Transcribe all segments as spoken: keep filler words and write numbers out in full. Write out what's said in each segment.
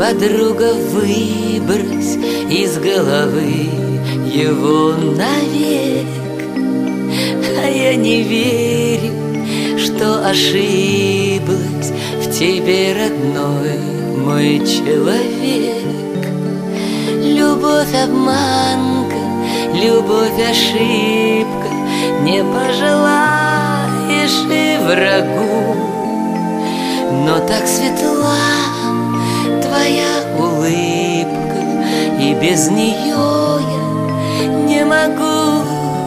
подруга, выбрось из головы его навек. А я не верю, что ошиблась в тебе, родной мой человек. Любовь обманка, любовь ошибка, не пожелаешь и врагу. Но так светла твоя улыбка, и без нее я не могу.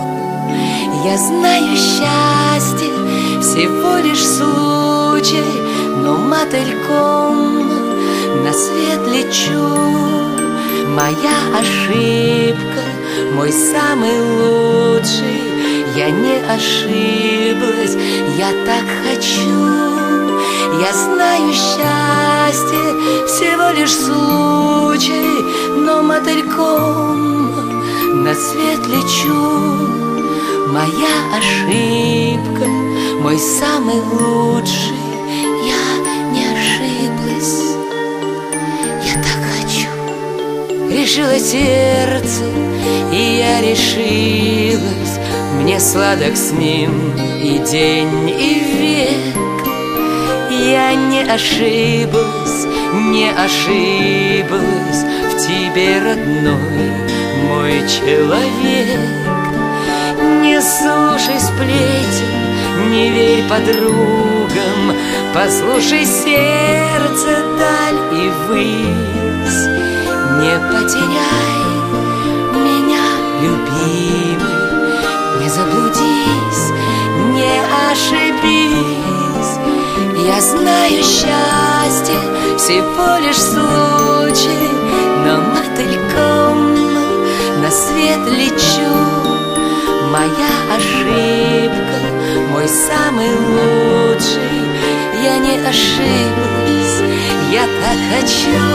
Я знаю, счастье всего лишь случай, но мотыльком на свет лечу. Моя ошибка, мой самый лучший, я не ошиблась, я так хочу. Я знаю, счастье всего лишь случай, но мотыльком на свет лечу. Моя ошибка, мой самый лучший, я не ошиблась, я так хочу. Решило сердце, и я решилась, мне сладок с ним и день, и век. Я не ошиблась, не ошиблась в тебе, родной мой человек. Не слушай сплетен, не верь подругам, послушай сердце, даль и высь. Не потеряй меня, любимый, не заблудись, не ошибись. Я знаю, счастье всего лишь случай, но мотыльком на свет лечу. Моя ошибка, мой самый лучший, я не ошиблась, я так хочу.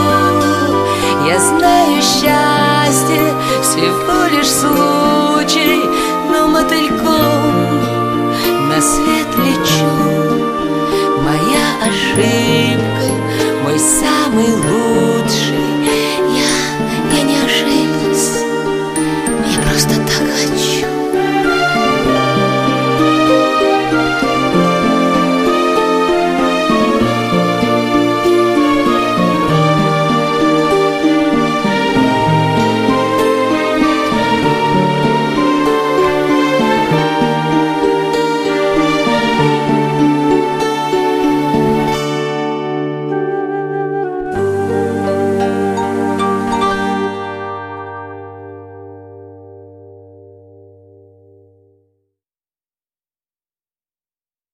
Я знаю, счастье всего лишь случай, но мотыльком на свет лечу. Моя ошибка, мой самый лучший,